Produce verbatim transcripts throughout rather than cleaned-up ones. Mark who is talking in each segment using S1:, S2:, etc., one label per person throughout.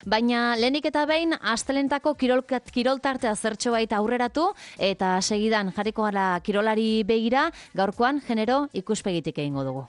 S1: Baina lehenik eta behin astelentako kiroltartea zertxo baita aurreratu eta segidan jarriko gara kirolari begira, gaurkoan genero ikuspegitik egingo dugu.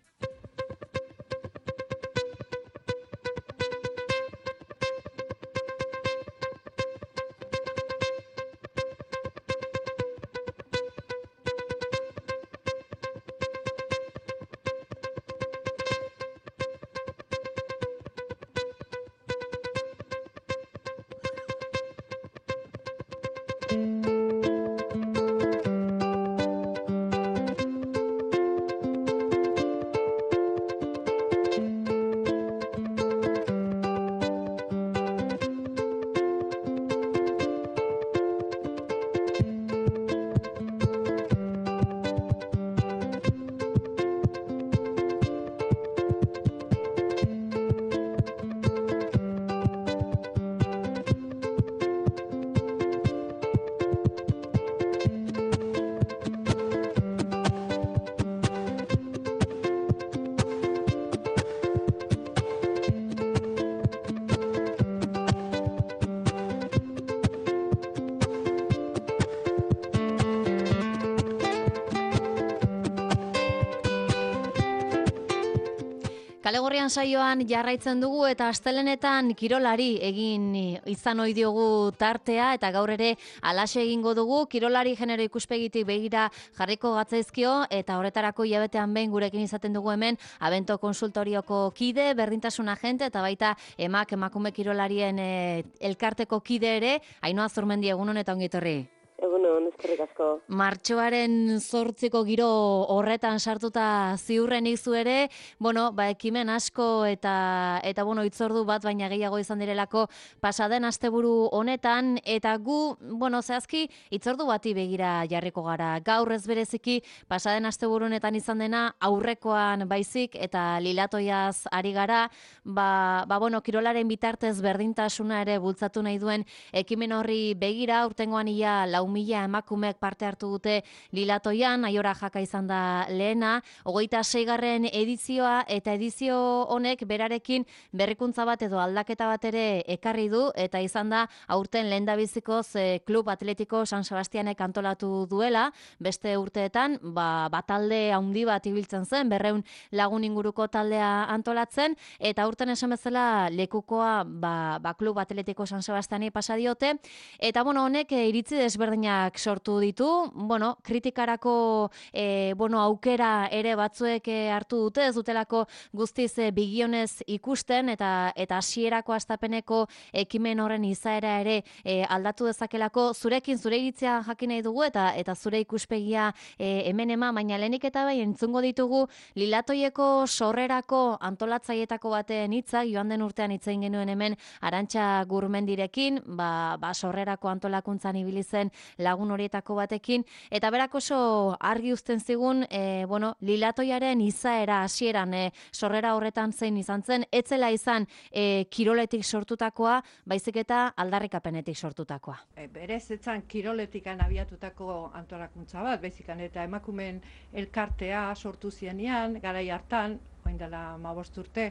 S1: Kalegorrian saioan jarraitzen dugu eta astelenetan kirolari egin izan ohi diogu tartea eta gaur ere alaxe egingo dugu. Kirolari genero ikuspegitik begira jarriko gatzaizkio eta horretarako hilabetean behin gurekin izaten dugu hemen Abento konsultorioko kide, berdintasun agente eta baita emak emakume kirolarien e, elkarteko kide ere. Ainhoa Zurmendi, egunon eta ongi etorri.
S2: Egunon, eskerrik asko.
S1: Martxoaren zortziko giro horretan sartuta ziurrenik zu ere, bueno, ba, ekimen asko eta, eta bueno, itzordu bat, baina gehiago izan direlako pasaden asteburu honetan, eta gu, bueno, zehazki, itzordu bati begira jarriko gara. Gaur ez bereziki, pasaden asteburu honetan izan dena, aurrekoan baizik, eta lilatoiaz ari gara, ba, ba bueno, kirolaren bitartez berdintasuna ere bultzatu nahi duen ekimen horri begira, urtengoan ia lau mila emakumeek parte hartu dute lilatoian, Aiora Jaka izan da lehena, hogeita seigarren edizioa eta edizio honek berarekin berrikuntza bat edo aldaketa bat ere ekarri du eta izan da aurten lehendabizikoz e, Klub Atletiko San Sebastianek antolatu duela, beste urteetan ba, batalde handi bat ibiltzen zen, berreun lagun inguruko taldea antolatzen, eta aurten esan bezala lekukoa ba, ba Klub Atletiko San Sebastiani pasa diote, eta bueno, honek e, iritzi desberdin sortu ditu, bueno, kritikarako e, bueno, aukera ere batzuek hartu dute, ez dutelako guztiz e, bigionez ikusten eta eta hasierako hastapeneko ekimen horren izaera ere e, aldatu dezakelako. Zurekin zure iritzia jakin nahi dugu eta eta zure ikuspegia e, hemen ema, baina lehenik eta bai entzungo ditugu lilatoieko sorrerako antolatzaietako baten hitza, joan den urtean hitz egin genuen hemen Arantxa Gurmendirekin, ba, ba sorrerako antolakuntzan ibili zen lagun horietako batekin, eta berak oso argi uzten zigun, e, bueno, lilatoiaren izaera hasieran e, sorrera horretan zein izan zen, etzela izan e, kiroletik sortutakoa, baizik eta aldarrikapenetik sortutakoa.
S3: E, berez etzan kiroletikan abiatutako antolakuntza bat, baizikan eta emakumeen elkartea sortu zienean, garai hartan, orain dela hamabost urte,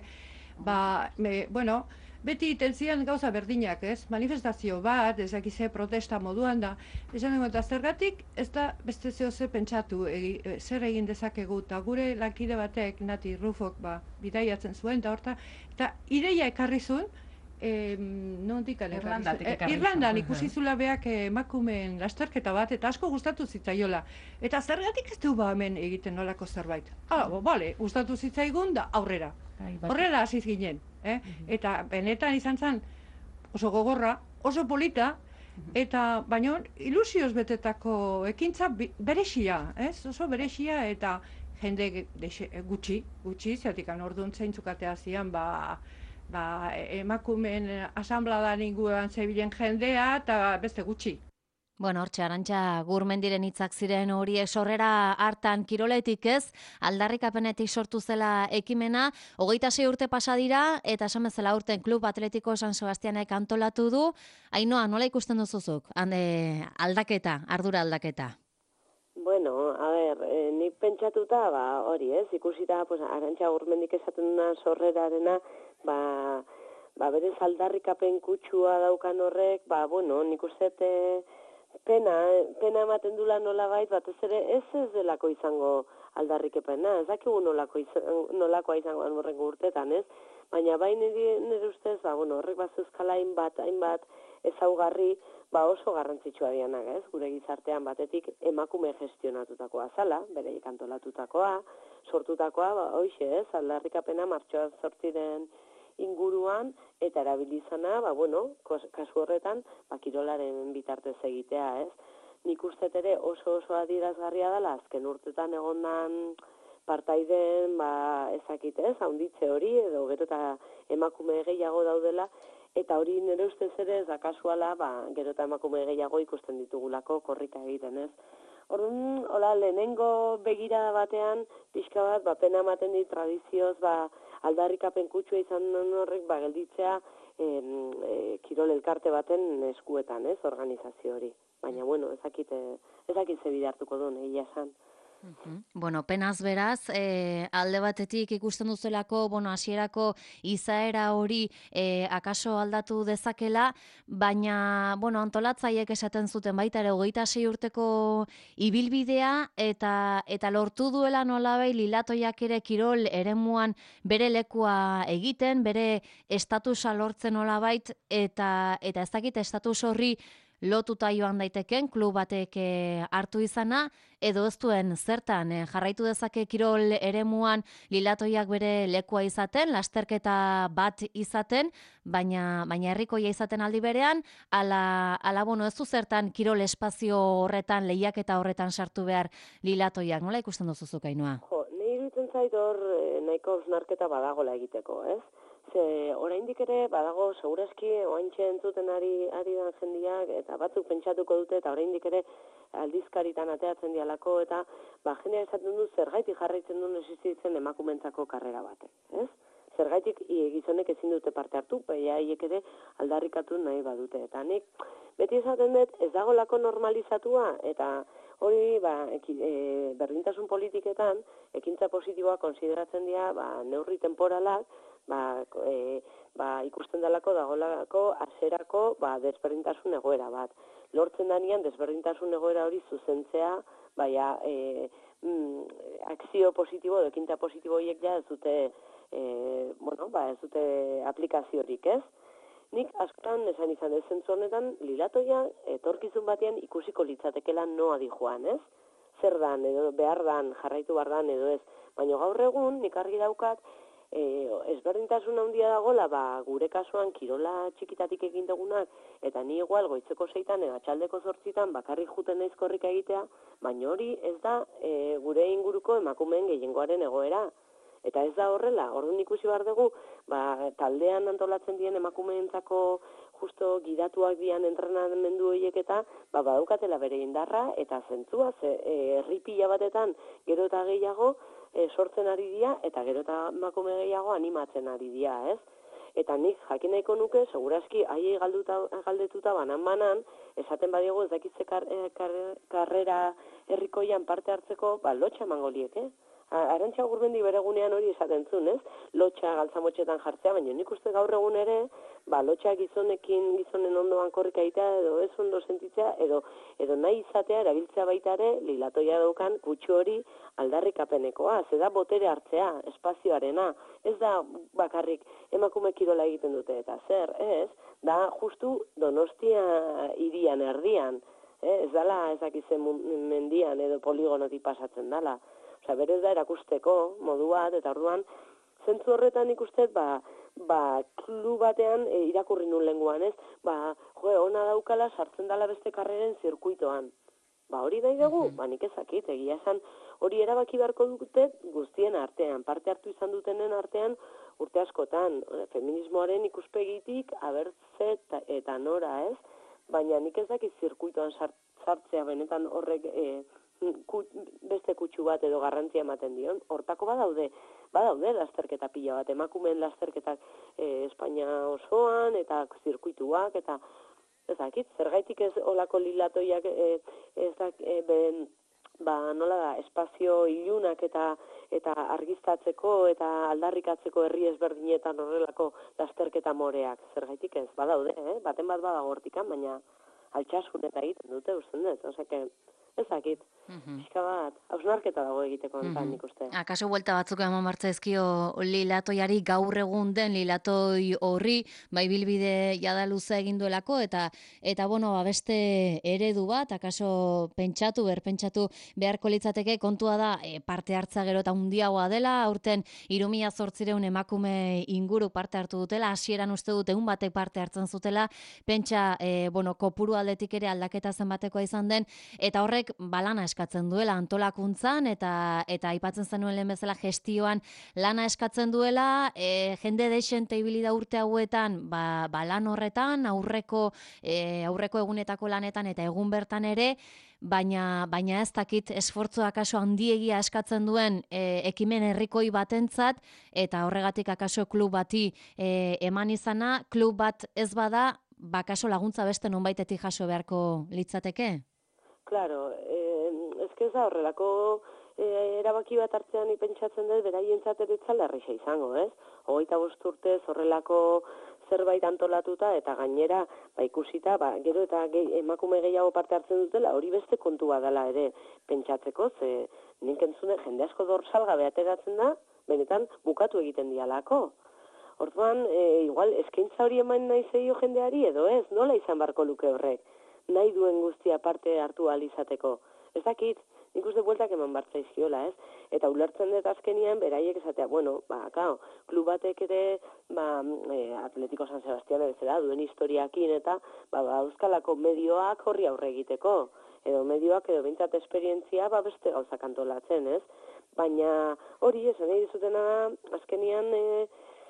S3: ba, me, bueno, beti iten ziren gauza berdinak, ez? Manifestazio bat, ezakize protesta moduan da. Esan dugu eta zergatik, ez da beste zehose pentsatu, egi, zer egin dezakegu, eta gure lankide batek, Nati Rufok, ba, bidaiatzen zuen, eta horta, eta ideia ekarri zuen, e, nondik
S4: Irlandatik
S3: e, Irlandan ikusi zula beak emakumeen lasterketa bat, eta asko gustatu zitzaiola. Eta zergatik ez du ba hemen egiten nolako zerbait. Ah, bo, bale, gustatu zitzaigun da aurrera. Horrela hasiz ginen, eh? Eta benetan izan zen oso gogorra, oso polita, eta baino ilusioz betetako ekintza berexia, ez? Oso berexia eta jende gutxi, gutxi, zertikan orduan zeintzukatea zian, ba, ba, emakumeen asanbladan inguruan zebilen jendea eta beste gutxi.
S1: Bueno, hortxe, Arantxa Gurmendiren hitzak ziren horiek sorrera hartan kiroletik ez, aldarrikapenetik sortu zela ekimena, hogeita sei urte pasa dira, eta esan bezala urten Klub Atletiko San Sebastianek antolatu du. Ainhoa, nola ikusten duzuzuk? Hande, aldaketa, ardura aldaketa.
S2: Bueno, a ber, eh, nik pentsatuta, ba, hori ez, ikusita, pues, Arantxa Gurmendik esaten duna sorrerarena, ba, ba, berez aldarrikapen kutsua daukan horrek, ba, bueno, nik uste e, pena, pena ematen dula nolabait, batez ere ez ez delako izango aldarrikapena, ez dakigu nolako izan, nolakoa izango horrengo urtetan, ez? Baina bai nire, nire ustez, ba, bueno, horrek bazuzkala hainbat, hainbat ezaugarri, ba oso garrantzitsua dianak, ez? Gure gizartean batetik emakume gestionatutakoa zala, bereik antolatutakoa, sortutakoa, ba, hoixe, ez? Aldarrikapena martxoa zortziren inguruan, eta erabilizana, ba, bueno, kasu horretan, ba, kirolaren bitartez egitea, ez? Nik uste ere oso oso adierazgarria dela, azken urtetan egondan partaiden, ba, ezakit, ez? Haunditze hori, edo gero eta emakume gehiago daudela, eta hori nire ustez ere ez da kasuala, ba, gero eta emakume gehiago ikusten ditugulako korrika egiten, ez? Orduan, hola, lehenengo begira batean, pixka bat, ba, pena ematen dit tradizioz, ba, aldarrikapen kutsua izan horrek, ba, gelditzea em, e, kirol elkarte baten eskuetan, ez, organizazio hori. Baina, bueno, ezakite, ezakit ze bide hartuko duen, egia esan.
S1: Bueno, penaz beraz, e, alde batetik ikusten duzelako, bueno, hasierako izaera hori e, akaso aldatu dezakela, baina, bueno, antolatzaiek esaten zuten baita ere hogeita sei urteko ibilbidea eta eta lortu duela nolabait Lilatoiak ere kirol eremuan bere lekua egiten, bere estatusa lortzen nolabait eta eta ez dakit estatus horri lotuta joan daiteken klub batek hartu izana, edo ez duen zertan eh, jarraitu dezake kirol eremuan Lilatoiak bere lekua izaten, lasterketa bat izaten, baina baina herrikoia izaten aldi berean, ala, ala bueno, ez du zertan kirol espazio horretan, lehiaketa horretan sartu behar Lilatoiak. Nola ikusten duzu Ainhoa?
S2: Jo, nahi iruditzen zait hor eh, nahiko hausnarketa badagola egiteko, ez? Ze oraindik ere badago segurazki oaintxe entzuten ari ari dan jendiak eta batzuk pentsatuko dute eta oraindik ere aldizkaritan ateatzen dialako eta ba jendea esaten du zergaitik jarraitzen duen existitzen emakumentzako karrera batek, ez? Zergaitik gizonek ezin dute parte hartu, baina haiek ere aldarrikatu nahi badute. Eta nik beti esaten dut ez dagolako normalizatua eta hori ba, e, berdintasun politiketan ekintza positiboa konsideratzen dira ba, neurri temporalak, ba, e, ba, ikusten dalako dagolako aserako ba, desberdintasun egoera bat. Lortzen danean desberdintasun egoera hori zuzentzea, baina e, mm, akzio positibo, ekintza positibo horiek ja ez dute, e, bueno, ba, ez dute aplikaziorik, ez? Nik askotan esan izan ez zentzu honetan, Lilatoia etorkizun batean ikusiko litzatekela noa di joan, ez? Zer dan, edo behar dan, jarraitu behar dan, edo ez. Baina gaur egun, nik argi daukat, e, ezberdintasun handia dagola, ba, gure kasuan kirola txikitatik egin dugunak, eta ni igual goitzeko seitan, edo atxaldeko zortzitan, bakarrik juten naiz korrika egitea, baina hori ez da e, gure inguruko emakumeen gehiengoaren egoera. Eta ez da horrela, orduan ikusi behar dugu, ba, taldean antolatzen dien emakumeentzako justo gidatuak dian entrenamendu horiek eta ba, badaukatela bere indarra eta zentzua, ze herri pila batetan gero eta gehiago e, sortzen ari dira eta gero eta emakume gehiago animatzen ari dira, ez? Eta nik jakin nahiko nuke, segurazki haiei galdetuta banan-banan, esaten badiego ez dakitze kar, kar, karrera herrikoian parte hartzeko, ba, lotxa emango lieke, eh? Arantxa Gurmendi beregunean hori esaten zuen, ez? Lotxa galtzamotxetan jartzea, baina nik uste gaur egun ere, ba, lotxa gizonekin, gizonen ondoan korrika egitea, edo ez ondo sentitzea, edo, edo nahi izatea, erabiltzea baita ere, Lilatoia daukan kutsu hori aldarrikapenekoa, ze da botere hartzea, espazioarena, ez da bakarrik emakume kirola egiten dute, eta zer, ez? Da justu Donostia hirian erdian, eh? Ez dala ezakizen mendian edo poligonotik pasatzen dala. Osa, berez da erakusteko modu bat, eta orduan, zentzu horretan ikustet, ba, ba, klub batean e, irakurri nun lenguan, ez? Ba, jo, ona daukala sartzen dala beste karreren zirkuitoan. Ba, hori nahi dugu? Ba, nik ezakit, egia esan, hori erabaki beharko dute guztien artean, parte hartu izan dutenen artean urte askotan, feminismoaren ikuspegitik, abertze eta, eta nora, ez? Baina nik ez dakit zirkuitoan sartzea benetan horrek... E, beste kutsu bat edo garrantzia ematen dion, hortako badaude, badaude lasterketa pila bat, emakumeen lasterketak e, Espainia osoan, eta zirkuituak, eta ezakit, zergaitik ez olako Lilatoiak e, ezak, e, ben, ba, nola da, espazio ilunak eta eta argiztatzeko eta aldarrikatzeko herri ezberdinetan horrelako lasterketa moreak. Zergaitik ez, badaude, eh? Baten bat badago hortikan, baina altxasun eta egiten dute, usten dut, oseke, ezakit. Pixka bat, hausnarketa dago egiteko ontan, nik uste.
S1: Akaso buelta batzuk eman martzaizkio lilatoiari gaur egun den lilatoi horri, bai bilbide jada luze egin duelako, eta eta bueno, ba, beste eredu bat, akaso pentsatu, berpentsatu beharko litzateke, kontua da e, parte hartza gero eta hundiagoa dela, aurten hiru mila zortziehun emakume inguru parte hartu dutela, hasieran uste dut egun batek parte hartzen zutela, pentsa, e, bueno, kopuru aldetik ere aldaketa zenbatekoa izan den, eta horrek balana eskatzen duela antolakuntzan eta eta aipatzen zenuen lehen bezala gestioan lana eskatzen duela, e, jende dexente ibili da urte hauetan, ba, ba lan horretan, aurreko e, aurreko egunetako lanetan eta egun bertan ere, baina baina ez dakit esfortzu akaso handiegia eskatzen duen e, ekimen herrikoi batentzat eta horregatik akaso klub bati e, eman izana, klub bat ez bada, bakaso laguntza beste nonbaitetik jaso beharko litzateke?
S2: Claro, eh, ezke ez da horrelako eh, erabaki bat hartzean ipentsatzen dut beraientzat ere itzala erresa izango, ez? Hogeita bost urtez horrelako zerbait antolatuta eta gainera ba, ikusita, ba, gero eta gehi, emakume gehiago parte hartzen dutela, hori beste kontu badala ere pentsatzeko, ze nik entzune jende asko dorsalgabe ateratzen da, benetan bukatu egiten dialako. Orduan, e, igual, eskaintza hori eman nahi zeio jendeari edo ez, nola izan barko luke horrek? Nahi duen guztia parte hartu ahal izateko. Ez dakit, nik uste bueltak eman bartzaizkiola, ez? Eta ulertzen dut azkenian, beraiek esatea, bueno, ba, kao, klub batek ere, ba, e, Atletico San Sebastián bezala, duen historiakin eta, ba, ba, euskalako medioak horri aurre egiteko. Edo medioak edo bintzat esperientzia, ba, beste gauzak antolatzen, ez? Baina hori esan nahi dizutena, azkenian, e,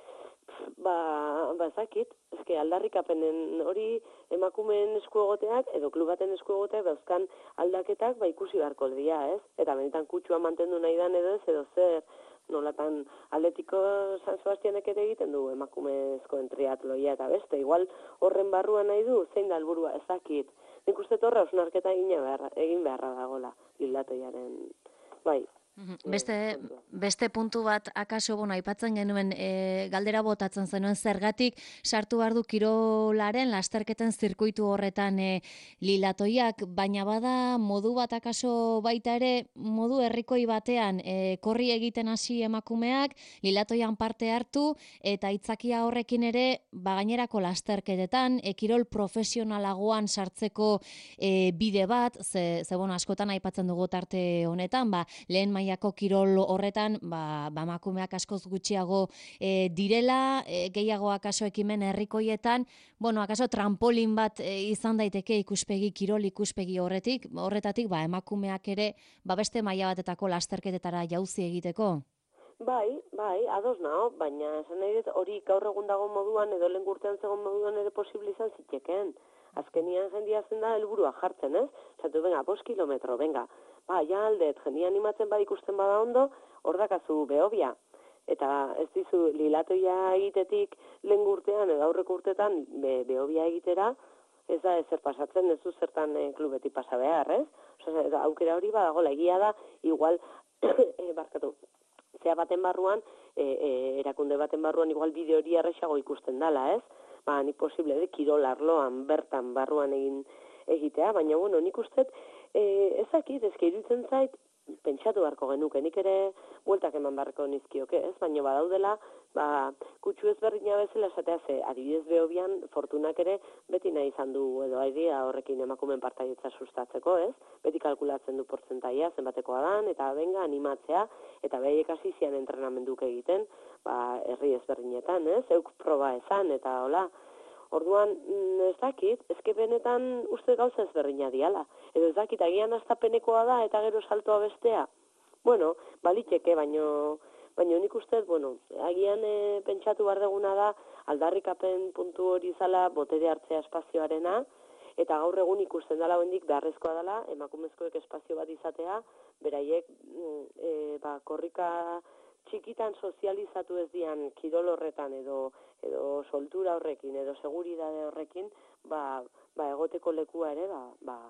S2: ba, ba zakit, ezke aldarrikapenen hori emakumeen esku egoteak edo klubaten esku egoteak dauzkan aldaketak ba ikusi beharko dira, ez? Eta benetan kutsua mantendu nahi dan edo ez, edo zer, nolatan Atletico San Sebastianek ere egiten du emakumezkoen triatloia eta beste, igual horren barruan nahi du, zein da helburua, ez dakit. Nik uste torra osnarketa egin beharra, egin beharra dagola, lilatoiaren, bai.
S1: Beste, beste puntu bat akaso bueno, aipatzen genuen e, galdera botatzen zenuen zergatik sartu behar du kirolaren lasterketen zirkuitu horretan e, lilatoiak, baina bada modu bat akaso baita ere modu herrikoi batean e, korri egiten hasi emakumeak, lilatoian parte hartu eta aitzakia horrekin ere ba, gainerako lasterketetan e, kirol profesionalagoan sartzeko e, bide bat, ze, ze bueno, askotan aipatzen dugu tarte honetan, ba, lehen mailako kirol horretan, ba, ba emakumeak askoz gutxiago e, direla, e, gehiago akaso ekimen herrikoietan, bueno, akaso trampolin bat e, izan daiteke ikuspegi kirol ikuspegi horretik, horretatik, ba emakumeak ere, ba beste maila batetako lasterketetara jauzi egiteko.
S2: Bai, bai, ados nao, baina esan nahi dut hori gaur egun dago moduan edo lehen urtean zegoen moduan ere posible izan zitekeen. Azkenian jendia zen da helburua jartzen, ez? Zatu, venga, bost kilometro, venga. Ba, ja aldet, jendia animatzen bad ikusten bada ondo, hor dakazu behobia. Eta ez dizu lilatoia egitetik lehen urtean edo aurreko urtetan be, behobia egitera, ez da ezer pasatzen, ez du zertan e, klubetik pasa behar, ez? Osa, aukera hori badagola, egia da, igual, e, barkatu, zea baten barruan, e, e, erakunde baten barruan, igual bideo hori errexago ikusten dala, ez? Ba, nik posible, de, kirol arloan, bertan, barruan egin egitea, baina, bueno, nik ustez, e, ezakit, ezke iruditzen zait, pentsatu beharko genuke, nik ere bueltak eman beharko nizkioke, ez? Baina badaudela, ba, kutsu ezberdina bezala esatea ze, adibidez behobian, fortunak ere beti nahi izan du, edo aidia horrekin emakumen partaietza sustatzeko, ez? Beti kalkulatzen du portzentaia, zenbatekoa dan, eta benga animatzea, eta behiek hasi zian entrenamenduk egiten, ba, herri ezberdinetan, ez? Euk proba ezan, eta hola. Orduan, ez dakit, ezke benetan uste gauza ezberdina diala. Edo ez dakit, agian astapenekoa da eta gero saltoa bestea. Bueno, baliteke, baino, baino nik uste, bueno, agian e, pentsatu behar deguna da aldarrikapen puntu hori zala botere hartzea espazioarena, eta gaur egun ikusten dela bendik beharrezkoa dela, emakumezkoek espazio bat izatea, beraiek e, ba, korrika txikitan sozializatu ez dian kirol horretan edo edo soltura horrekin edo seguridade horrekin ba, ba egoteko lekua ere ba, ba,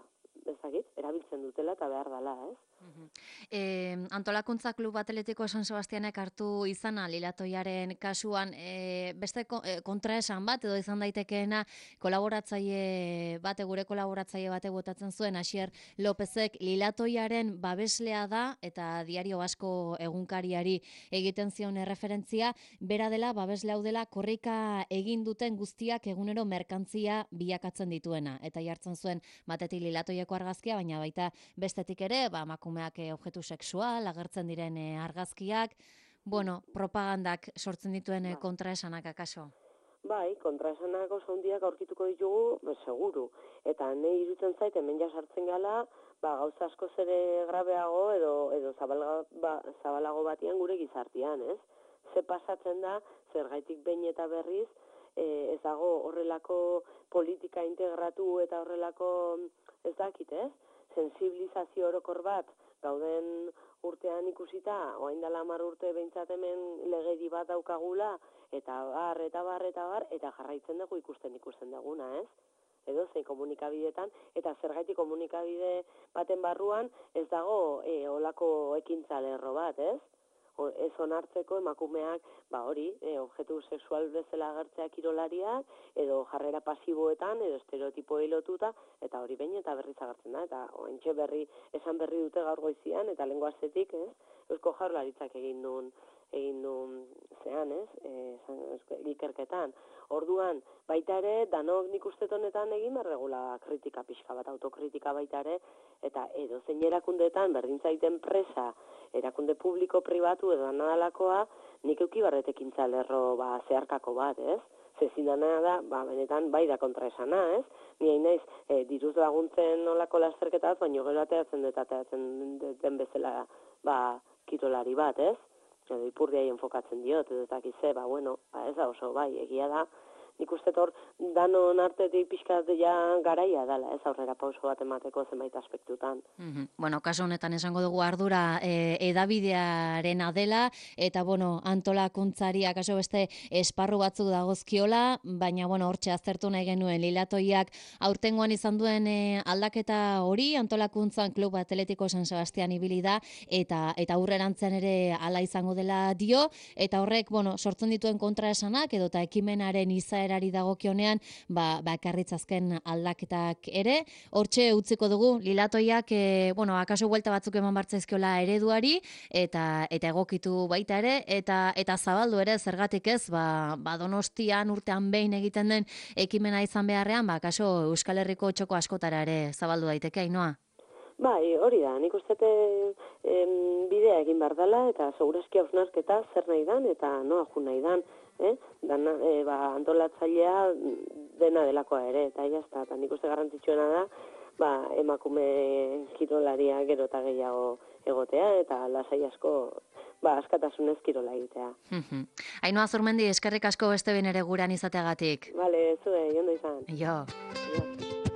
S2: bezakit, erabiltzen dutela eta behar dela, ez?
S1: E, antolakuntza klub atletiko San Sebastianek hartu izana Lilatoiaren kasuan e, beste ko, e, kontraesan bat edo izan daitekeena kolaboratzaile bate gure kolaboratzaile bate botatzen zuen Asier Lopezek Lilatoiaren babeslea da eta Diario Vasco egunkariari egiten zion erreferentzia bera dela babesle hau dela korrika egin duten guztiak egunero merkantzia bilakatzen dituena eta jartzen zuen batetik Lilatoieko argazkia baina baita bestetik ere ba emakumeak objektu sexual agertzen diren e, argazkiak, bueno, propagandak sortzen dituen e, kontraesanak akaso?
S2: Bai, kontraesanak oso handiak aurkituko ditugu, be, seguru. Eta nahi irutzen zait, hemen ja sartzen gala, ba, gauza asko zere grabeago edo, edo zabalago, ba, zabalago batian gure gizartian, ez? Ze pasatzen da, zergaitik behin eta berriz, e, ez dago horrelako politika integratu eta horrelako, ez dakit, ez? Sensibilizazio orokor bat, gauden urtean ikusita, oain dela hamar urte behintzat hemen legedi bat daukagula, eta bar, eta bar, eta bar, eta jarraitzen dugu ikusten ikusten duguna, ez? Edo zein komunikabideetan, eta zergaitik komunikabide baten barruan ez dago e, olako ekintza lerro bat, ez? O, ez onartzeko emakumeak, ba hori, e, objektu sexual bezala agertzea kirolariak, edo jarrera pasiboetan, edo estereotipoei lotuta, eta hori behin eta berriz agertzen da, eta oentxe berri, esan berri dute gaur goizian, eta lehengo astetik, ez? Eusko Jaurlaritzak egin duen, egin duen zean, ez? E, ikerketan. Orduan, baita ere, danok nik uste honetan egin berregula kritika pixka bat, autokritika baita ere, eta edo zein erakundeetan berdintzaiten presa, erakunde publiko pribatu edo anadalakoa, nik euki barretekintza lerro ba, zeharkako bat, ez? Zezidana da, ba, benetan bai da kontraesana, ez? Ni hain naiz, e, diruz laguntzen olako lasterketaz, baina gero ateatzen dut, ateatzen den bezala, ba, kirolari bat, ez? Edo ipurdiai enfokatzen diot, edo dakize, ba, bueno, ba, ez da oso, bai, egia da, nik uste hor danon artetik pixkat ja garaia dela, ez aurrera pauso bat emateko zenbait aspektutan.
S1: Mm-hmm. Bueno, kasu honetan esango dugu ardura e, edabidearena dela, eta bueno, antolakuntzari akaso beste esparru batzuk dagozkiola, baina bueno, hortxe aztertu nahi genuen Lilatoiak aurtengoan izan duen e, aldaketa hori, antolakuntzan klub atletiko San Sebastian ibili da, eta eta aurrerantzean ere hala izango dela dio, eta horrek, bueno, sortzen dituen kontraesanak edo eta ekimenaren izaera erari dagokionean, ba, ba ekarritzazken aldaketak ere. Hortxe utziko dugu, Lilatoiak, e, bueno, akaso buelta batzuk eman bartzaizkiola ereduari, eta eta egokitu baita ere, eta eta zabaldu ere, zergatik ez, ba, ba Donostian urtean behin egiten den ekimena izan beharrean, ba akaso Euskal Herriko txoko askotara ere zabaldu daiteke, Ainhoa?
S2: Bai, hori da, nik uste bidea egin behar dela, eta segurazki hausnarketa zer nahi dan, eta noa ju nahi dan, eh? Dana, e, ba, antolatzailea dena delakoa ere, eta jazta, eta nik uste garrantzitsuena da, ba, emakume kirolaria gero eta gehiago egotea, eta lasai asko, ba, askatasunez kirola egitea.
S1: Ainhoa Zurmendi, eskerrik asko beste ben ere guran izateagatik.
S2: Bale, zue, jondo izan.
S1: Jo.
S2: Jo.